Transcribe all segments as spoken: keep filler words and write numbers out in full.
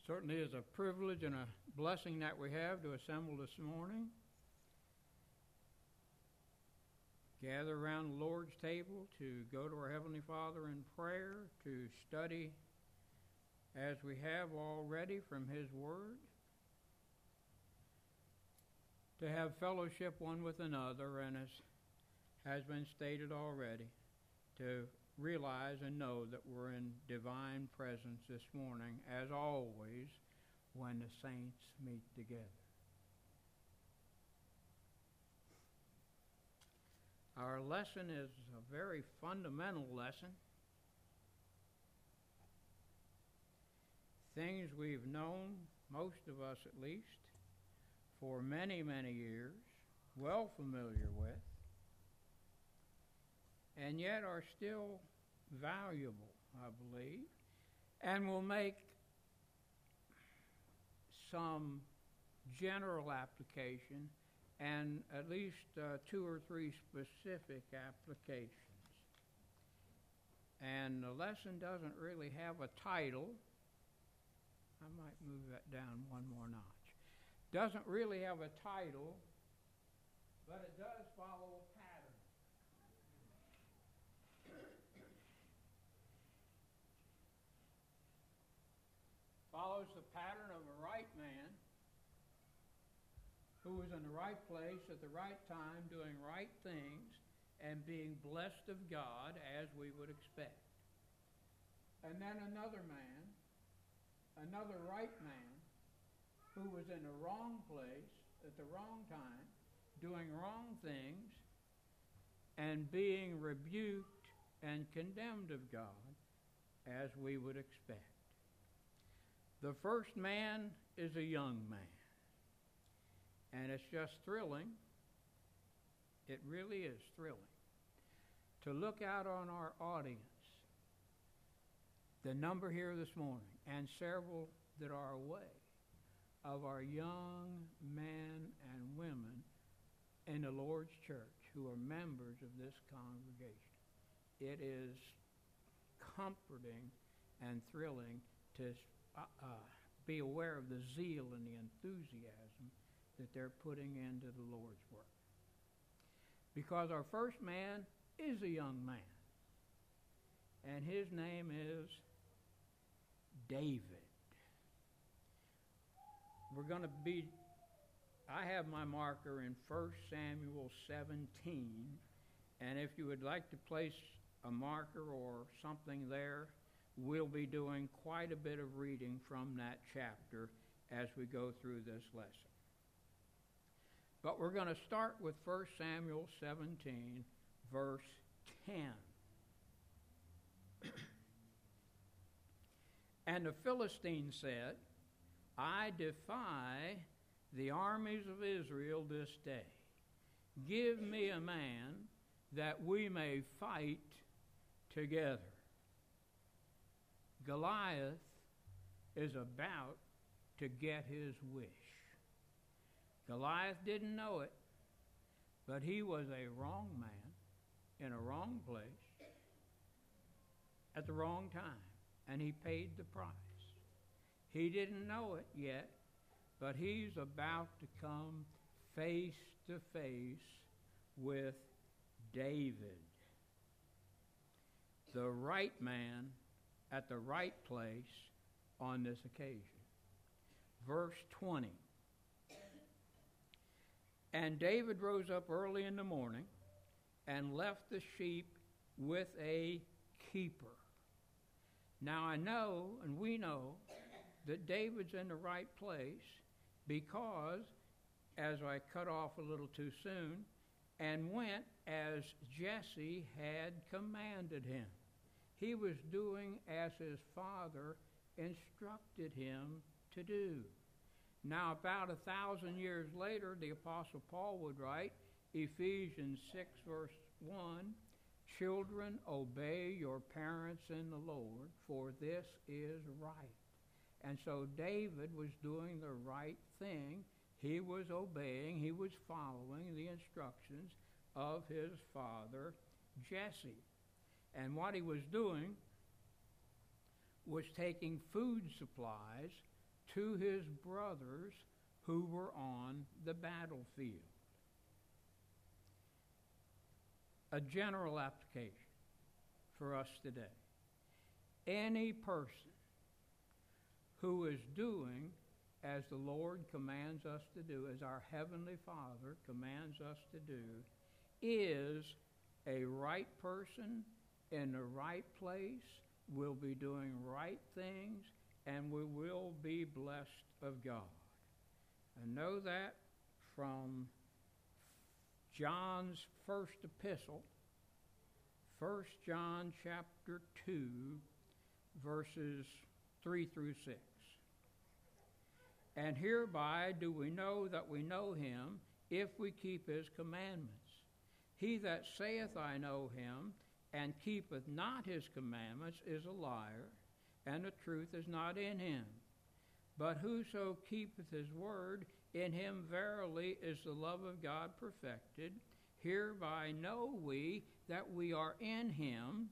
Certainly is a privilege and a blessing that we have to assemble this morning, gather around the Lord's table to go to our Heavenly Father in prayer, to study as we have already from His Word, to have fellowship one with another, and as has been stated already, to realize and know that we're in divine presence this morning, as always, when the saints meet together. Our lesson is a very fundamental lesson. Things we've known, most of us at least, for many, many years, well familiar with, and yet are still valuable, I believe, and will make some general application and at least uh, two or three specific applications. And the lesson doesn't really have a title. I might move that down one more notch. Doesn't really have a title, but it does follow a pattern. Follows the pattern of a right man who was in the right place at the right time, doing right things, and being blessed of God as we would expect. And then another man, another right man, who was in the wrong place at the wrong time, doing wrong things, and being rebuked and condemned of God as we would expect. The first man is a young man. And it's just thrilling. It really is thrilling to look out on our audience. The number here this morning, and several that are away, of our young men and women in the Lord's church who are members of this congregation. It is comforting and thrilling to uh, uh, be aware of the zeal and the enthusiasm that they're putting into the Lord's work. Because our first man is a young man, and his name is David. We're going to be, I have my marker in First Samuel seventeen, and if you would like to place a marker or something there, we'll be doing quite a bit of reading from that chapter as we go through this lesson. But we're going to start with First Samuel seventeen, verse ten. And the Philistine said, I defy the armies of Israel this day. Give me a man that we may fight together. Goliath is about to get his wish. Goliath didn't know it, but he was a wrong man in a wrong place at the wrong time, and he paid the price. He didn't know it yet, but he's about to come face to face with David, the right man at the right place on this occasion. Verse twenty. And David rose up early in the morning and left the sheep with a keeper. Now I know, and we know, that David's in the right place because, as I cut off a little too soon, and went as Jesse had commanded him. He was doing as his father instructed him to do. Now, about a thousand years later, the Apostle Paul would write, Ephesians six, verse one, Children, obey your parents in the Lord, for this is right. And so David was doing the right thing. He was obeying, he was following the instructions of his father, Jesse. And what he was doing was taking food supplies to his brothers who were on the battlefield. A general application for us today. Any person who is doing as the Lord commands us to do, as our Heavenly Father commands us to do, is a right person in the right place, will be doing right things, and we will be blessed of God. And know that from John's first epistle, First John chapter two, verses three through six. And hereby do we know that we know him, if we keep his commandments. He that saith, I know him, and keepeth not his commandments, is a liar, and the truth is not in him. But whoso keepeth his word, in him verily is the love of God perfected. Hereby know we that we are in him.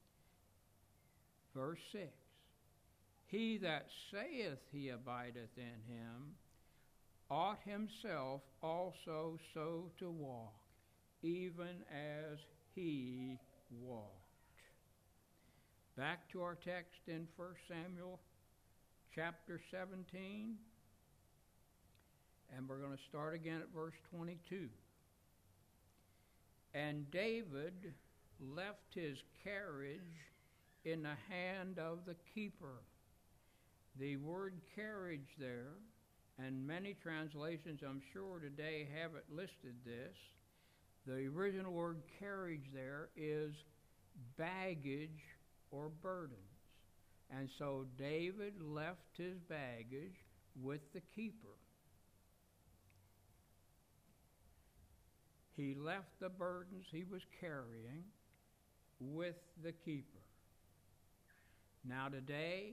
Verse six. He that saith he abideth in him ought himself also so to walk, even as he walked. Back to our text in First Samuel chapter seventeen, and we're going to start again at verse twenty-two. And David left his carriage in the hand of the keeper. The word carriage there, and many translations I'm sure today haven't listed this, the original word carriage there is baggage or burdens. And so David left his baggage with the keeper. He left the burdens he was carrying with the keeper. Now today,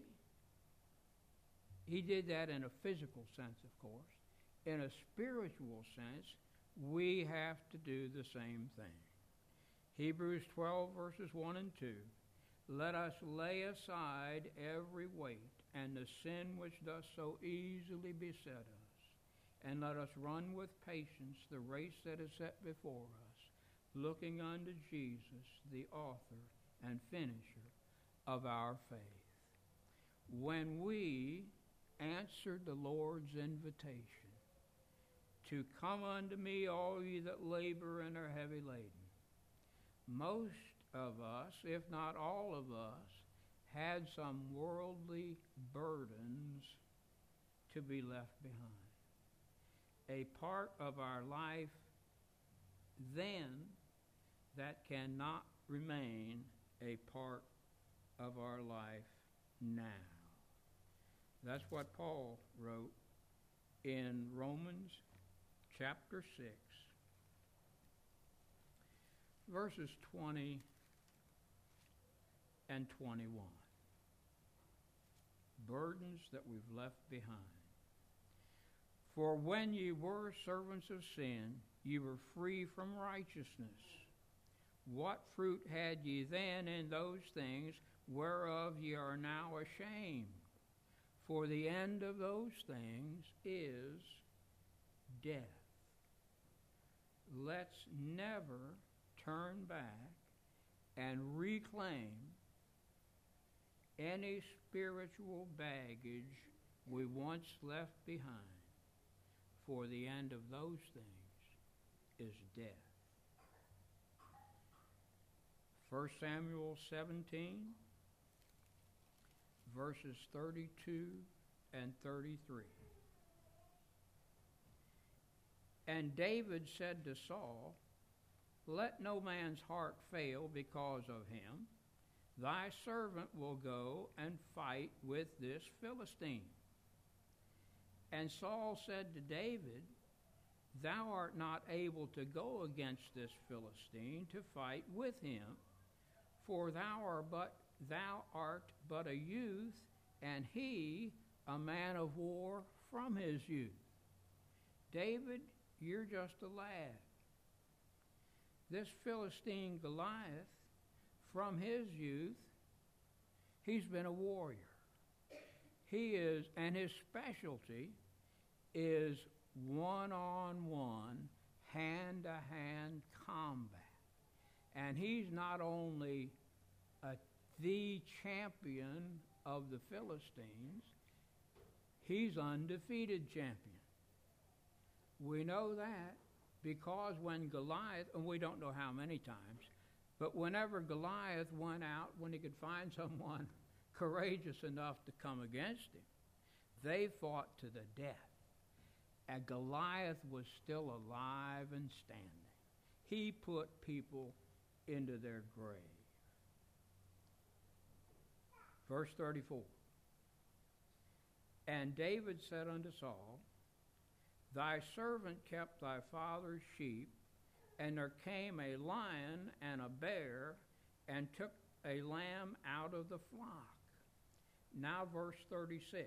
he did that in a physical sense, of course. In a spiritual sense, we have to do the same thing. Hebrews twelve, verses one and two. Let us lay aside every weight and the sin which doth so easily beset us, and let us run with patience the race that is set before us, looking unto Jesus, the author and finisher of our faith. When we answered the Lord's invitation to come unto me, all ye that labor and are heavy laden, most of us, if not all of us, had some worldly burdens to be left behind. A part of our life then that cannot remain a part of our life now. That's what Paul wrote in Romans chapter six, verses twenty and twenty-one. Burdens that we've left behind. For when ye were servants of sin, ye were free from righteousness. What fruit had ye then in those things whereof ye are now ashamed? For the end of those things is death. Let's never turn back and reclaim any spiritual baggage we once left behind. For the end of those things is death. First Samuel seventeen, verses thirty-two and thirty-three. And David said to Saul, let no man's heart fail because of him. Thy servant will go and fight with this Philistine. And Saul said to David, thou art not able to go against this Philistine to fight with him, for thou art but thou art but a youth, and he a man of war from his youth. David, you're just a lad. This Philistine Goliath, from his youth, he's been a warrior. He is, and his specialty is one-on-one, hand-to-hand combat. And he's not only a, the champion of the Philistines, he's undefeated champion. We know that because when Goliath, and we don't know how many times, but whenever Goliath went out, when he could find someone courageous enough to come against him, they fought to the death. And Goliath was still alive and standing. He put people into their grave. Verse thirty-four. And David said unto Saul, Thy servant kept thy father's sheep, and there came a lion and a bear, and took a lamb out of the flock. Now verse thirty-six.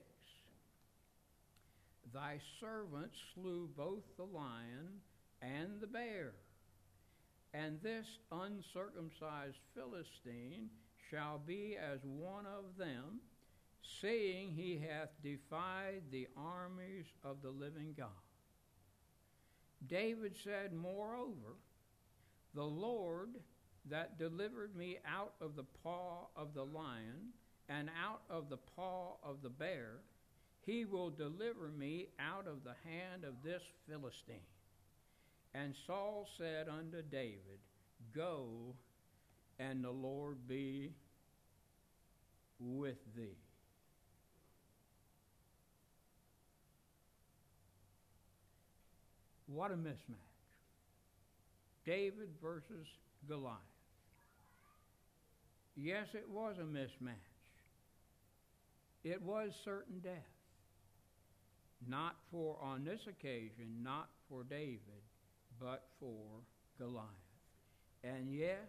Thy servant slew both the lion and the bear, and this uncircumcised Philistine shall be as one of them, seeing he hath defied the armies of the living God. David said, Moreover, the Lord that delivered me out of the paw of the lion and out of the paw of the bear, he will deliver me out of the hand of this Philistine. And Saul said unto David, Go, and the Lord be with thee. What a mismatch. David versus Goliath. Yes, it was a mismatch. It was certain death. Not for, on this occasion, not for David, but for Goliath. And yes,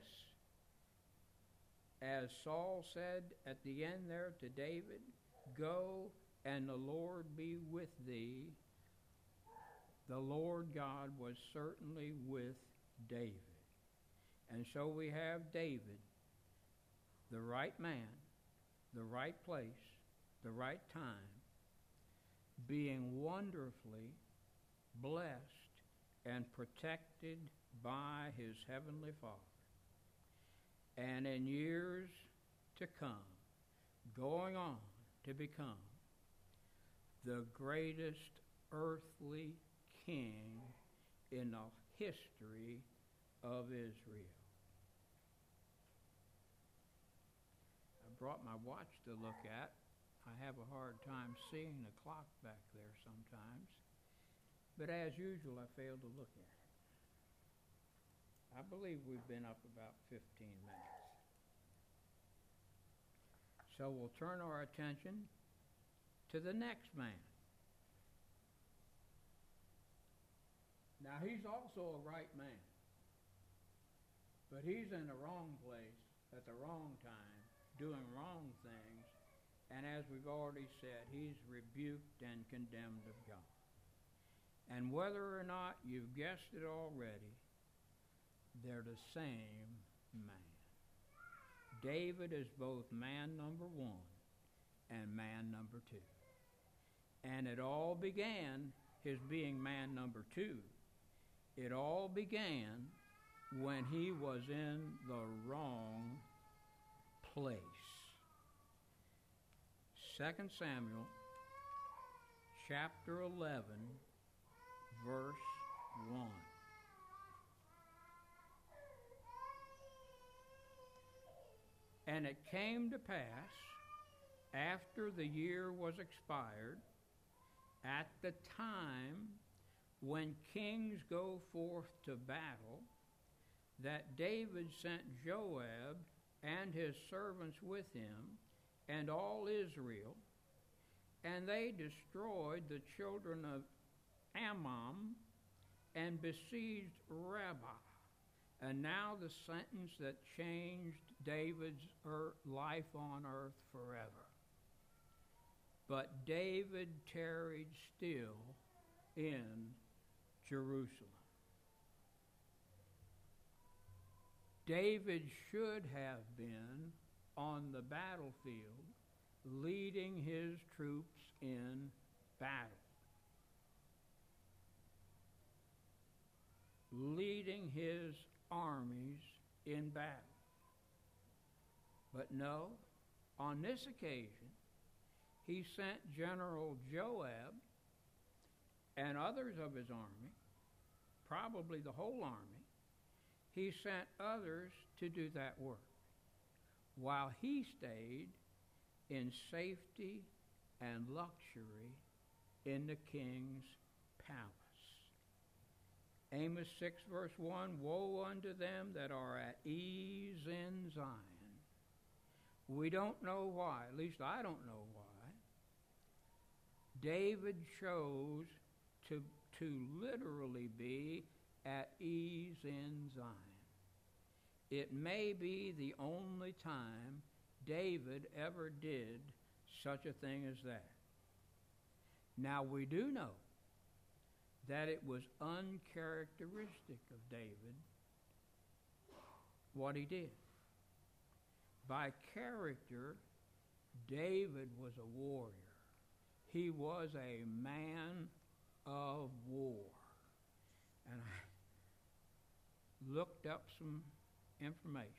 as Saul said at the end there to David, Go, and the Lord be with thee. The Lord God was certainly with David. And so we have David, the right man, the right place, the right time, being wonderfully blessed and protected by his heavenly Father. And in years to come, going on to become the greatest earthly king in the history of Israel. I brought my watch to look at. I have a hard time seeing the clock back there sometimes. But as usual, I fail to look at it. I believe we've been up about fifteen minutes. So we'll turn our attention to the next man. Now, he's also a right man, but he's in the wrong place at the wrong time, doing wrong things, and as we've already said, he's rebuked and condemned of God. And whether or not you've guessed it already, they're the same man. David is both man number one and man number two. And it all began, his being man number two, it all began when he was in the wrong place. Second Samuel chapter eleven, verse one. And it came to pass, after the year was expired, at the time when kings go forth to battle, that David sent Joab and his servants with him, and all Israel, and they destroyed the children of Ammon and besieged Rabbah. And now the sentence that changed David's earth, life on earth forever. But David tarried still in Jerusalem. David should have been on the battlefield leading his troops in battle. Leading his armies in battle. But no, on this occasion, he sent General Joab and others of his army, probably the whole army. He sent others to do that work, while he stayed in safety and luxury in the king's palace. Amos six verse one, woe unto them that are at ease in Zion. We don't know why, at least I don't know why, David chose to, to literally be at ease in Zion. It may be the only time David ever did such a thing as that. Now we do know that it was uncharacteristic of David what he did. By character, David was a warrior. He was a man of war. And I looked up some information.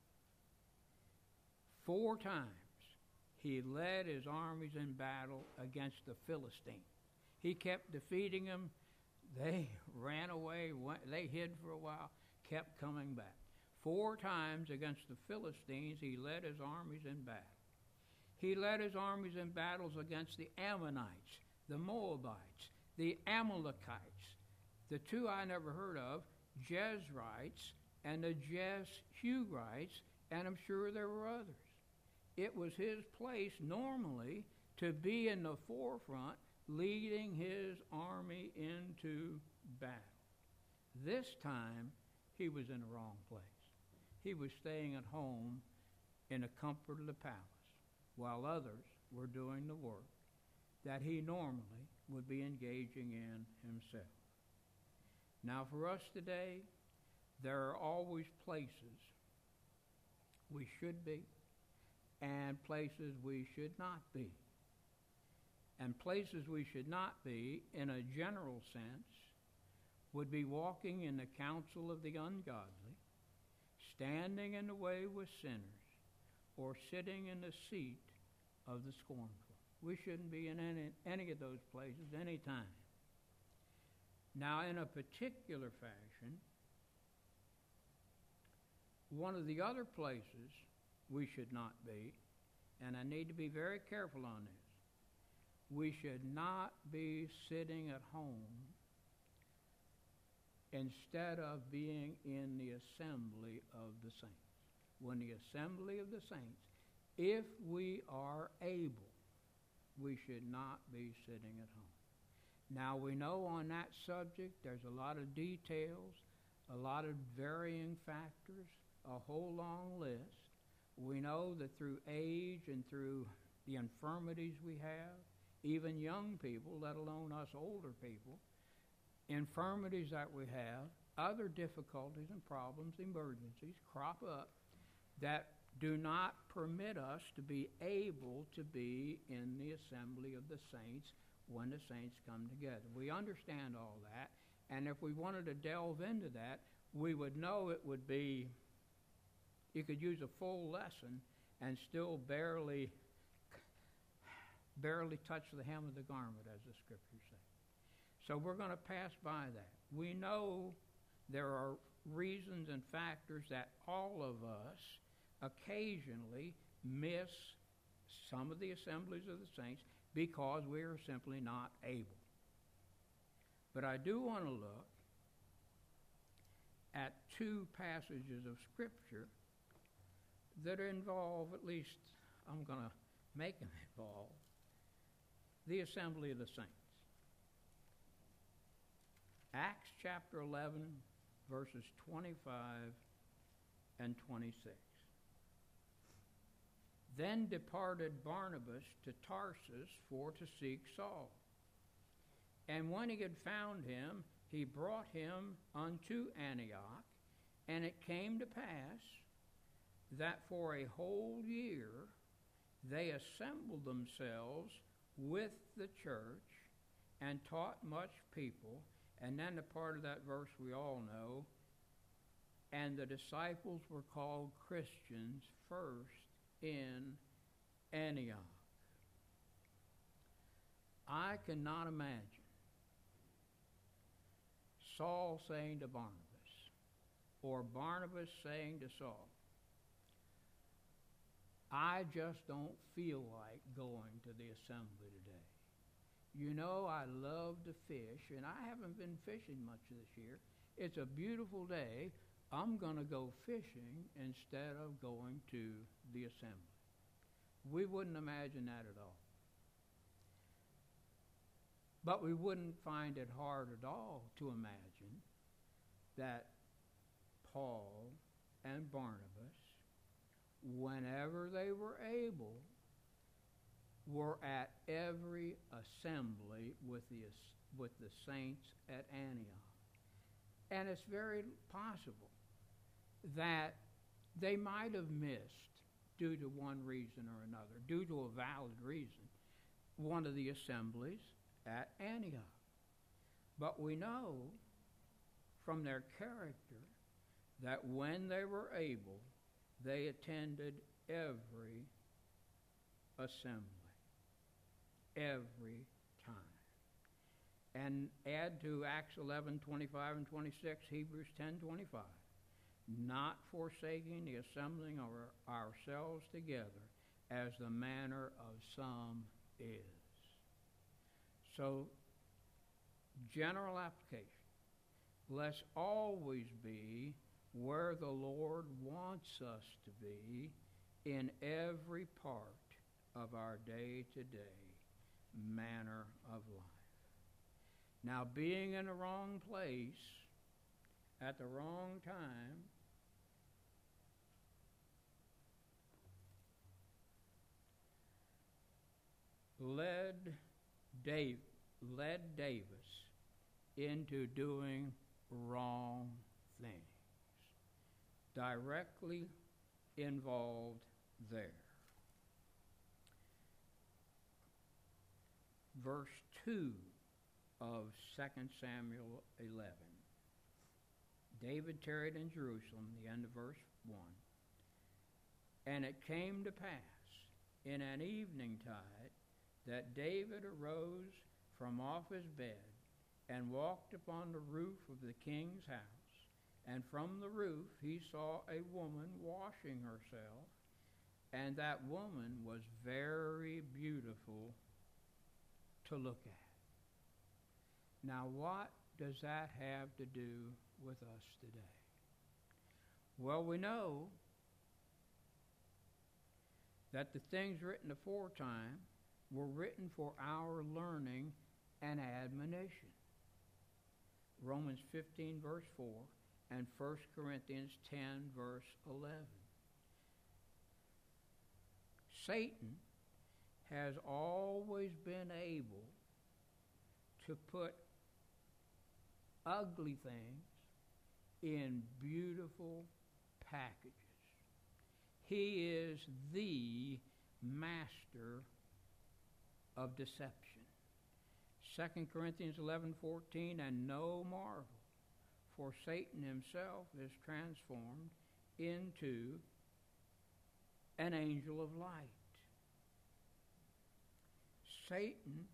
Four times he led his armies in battle against the Philistines. He kept defeating them. They ran away, went, they hid for a while, kept coming back. Four times against the Philistines, he led his armies in battle. He led his armies in battles against the Ammonites, the Moabites, the Amalekites, the two I never heard of, Jezrites, and the Jeshurites, and I'm sure there were others. It was his place normally to be in the forefront, leading his army into battle. This time, he was in the wrong place. He was staying at home in the comfort of the palace, while others were doing the work that he normally would be engaging in himself. Now for us today, there are always places we should be and places we should not be. And places we should not be, in a general sense, would be walking in the counsel of the ungodly, standing in the way with sinners, or sitting in the seat of the scornful. We shouldn't be in any, any of those places any time. Now, in a particular fashion, one of the other places we should not be, and I need to be very careful on this, we should not be sitting at home instead of being in the assembly of the saints. When the assembly of the saints, if we are able, we should not be sitting at home. Now we know on that subject there's a lot of details, a lot of varying factors, a whole long list. We know that through age and through the infirmities we have, even young people, let alone us older people, infirmities that we have, other difficulties and problems, emergencies crop up that do not permit us to be able to be in the assembly of the saints when the saints come together. We understand all that, and if we wanted to delve into that, we would know it would be, you could use a full lesson and still barely barely touch the hem of the garment, as the scriptures say. So we're going to pass by that. We know there are reasons and factors that all of us occasionally miss some of the assemblies of the saints because we are simply not able. But I do want to look at two passages of Scripture that involve, at least I'm going to make them involve, the assembly of the saints. Acts chapter eleven, verses twenty-five and twenty-six. Then departed Barnabas to Tarsus for to seek Saul. And when he had found him, he brought him unto Antioch. And it came to pass that for a whole year they assembled themselves with the church and taught much people. And then the part of that verse we all know, and the disciples were called Christians first in Antioch. I cannot imagine Saul saying to Barnabas, or Barnabas saying to Saul, I just don't feel like going to the assembly today. You know, I love to fish, and I haven't been fishing much this year. It's a beautiful day. I'm going to go fishing instead of going to the assembly. We wouldn't imagine that at all. But we wouldn't find it hard at all to imagine that Paul and Barnabas, whenever they were able, were at every assembly with the, with the saints at Antioch. And it's very possible that they might have missed, due to one reason or another, due to a valid reason, one of the assemblies at Antioch. But we know from their character that when they were able, they attended every assembly, every time. And add to Acts eleven, twenty-five and twenty-six, Hebrews ten, twenty-five, not forsaking the assembling of our, ourselves together, as the manner of some is. So, general application. Let's always be where the Lord wants us to be in every part of our day-to-day manner of life. Now, being in the wrong place at the wrong time led Dave, led Davis into doing wrong things, directly involved there. Verse two of Second Samuel eleven. David tarried in Jerusalem, the end of verse one. And it came to pass in an eventide that David arose from off his bed and walked upon the roof of the king's house. And from the roof he saw a woman washing herself, and that woman was very beautiful to look at. Now, what does that have to do with us today? Well, we know that the things written aforetime were written for our learning and admonition. Romans fifteen, verse four, and First Corinthians ten, verse eleven. Satan has always been able to put ugly things in beautiful packages. He is the master of deception. Second Corinthians eleven, fourteen, and no marvel, for Satan himself is transformed into an angel of light. Satan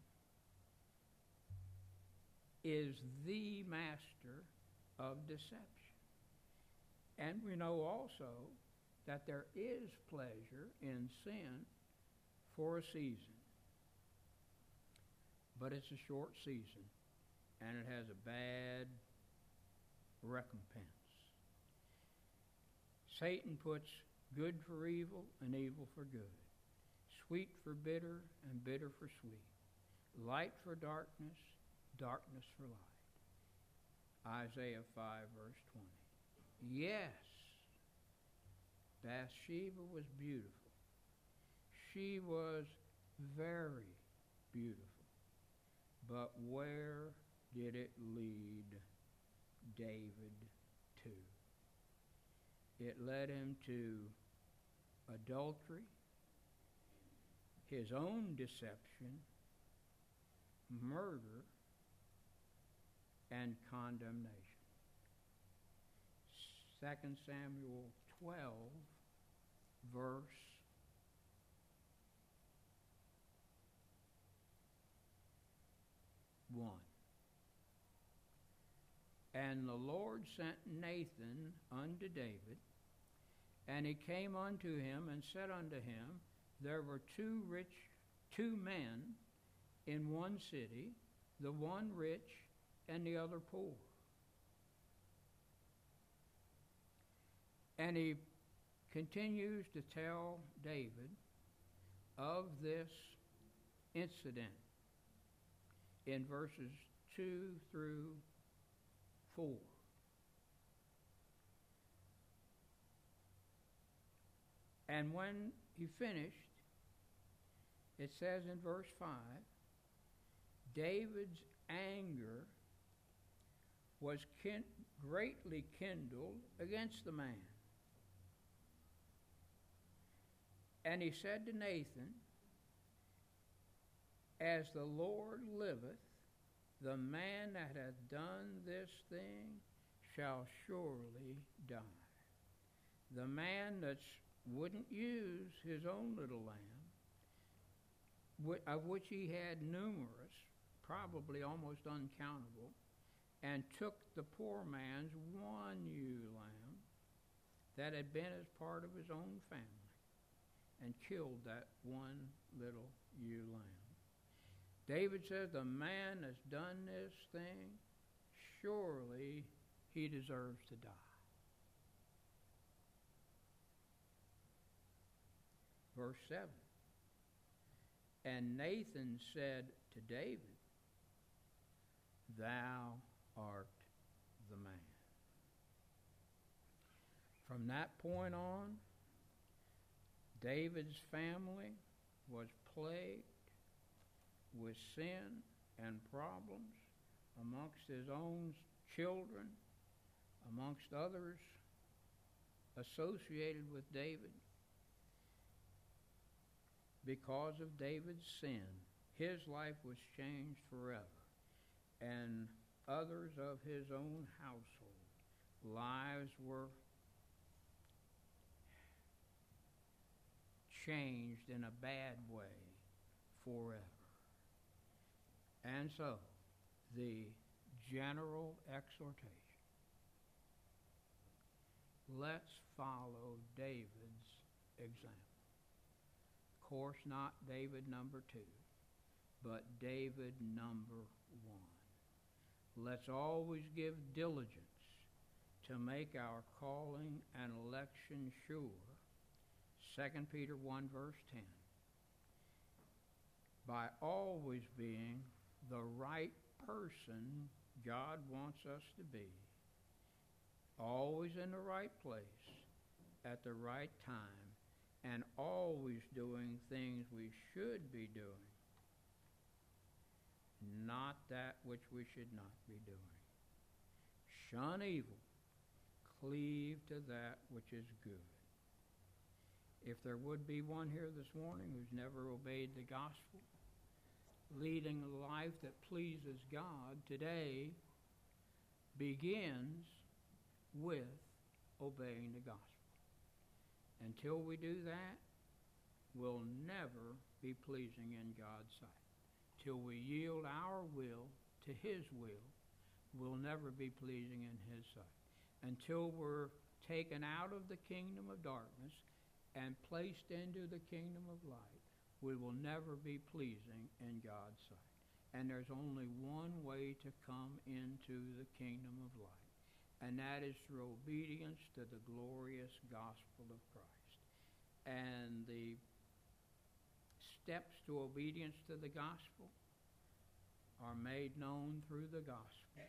is the master of deception. And we know also that there is pleasure in sin for a season. But it's a short season, and it has a bad recompense. Satan puts good for evil and evil for good, sweet for bitter and bitter for sweet, light for darkness, darkness for light. Isaiah five, verse twenty. Yes, Bathsheba was beautiful. She was very beautiful. But where did it lead David to? It led him to adultery. his own deception, murder, and condemnation. Second Samuel twelve, verse one. And the Lord sent Nathan unto David, and he came unto him and said unto him, There were two rich, two men in one city, the one rich and the other poor. And he continues to tell David of this incident in verses two through four. And when he finished, it says in verse five, David's anger was kin- greatly kindled against the man. And he said to Nathan, As the Lord liveth, the man that hath done this thing shall surely die. The man that wouldn't use his own little lamb, of which he had numerous, probably almost uncountable, and took the poor man's one ewe lamb that had been as part of his own family, and killed that one little ewe lamb. David says, the man that's done this thing, surely he deserves to die. Verse seven. And Nathan said to David, Thou art the man. From that point on, David's family was plagued with sin and problems amongst his own children, amongst others associated with David. Because of David's sin, his life was changed forever, and others of his own household lives were changed in a bad way forever. And so, the general exhortation, let's follow David's example. Of course, not David number two, but David number one. Let's always give diligence to make our calling and election sure. Second Peter one, verse ten. By always being the right person God wants us to be, always in the right place at the right time, and always doing things we should be doing, not that which we should not be doing. Shun evil, cleave to that which is good. If there would be one here this morning who's never obeyed the gospel, leading a life that pleases God, today begins with obeying the gospel. Until we do that, we'll never be pleasing in God's sight. Till we yield our will to his will, we'll never be pleasing in his sight. Until we're taken out of the kingdom of darkness and placed into the kingdom of light, we will never be pleasing in God's sight. And there's only one way to come into the kingdom of light, and that is through obedience to the glorious gospel of Christ. And the steps to obedience to the gospel are made known through the gospel.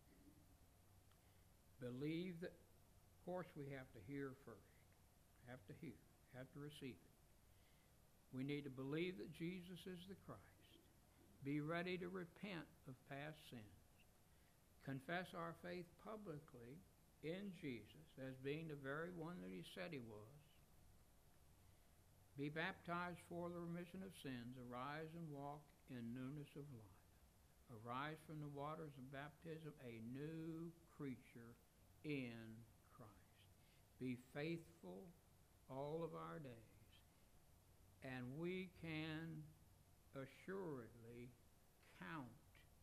Believe that, of course, we have to hear first. Have to hear, have to receive it. We need to believe that Jesus is the Christ. Be ready to repent of past sins. Confess our faith publicly in Jesus as being the very one that he said he was. Be baptized for the remission of sins. Arise and walk in newness of life. Arise from the waters of baptism, a new creature in Christ. Be faithful all of our days, and we can assuredly count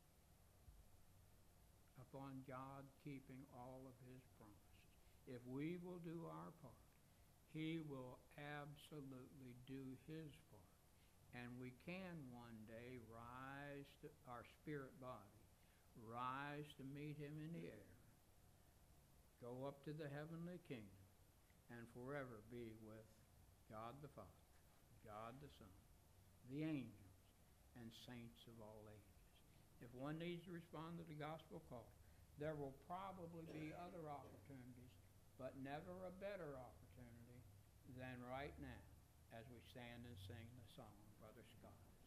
upon God keeping all of his promises. If we will do our part, he will absolutely do his part. And we can one day rise to our spirit body, rise to meet him in the air, go up to the heavenly kingdom, and forever be with God the Father, God the Son, the angels, and saints of all ages. If one needs to respond to the gospel call, there will probably be other opportunities, but never a better opportunity than right now as we stand and sing the song, Brother Scott.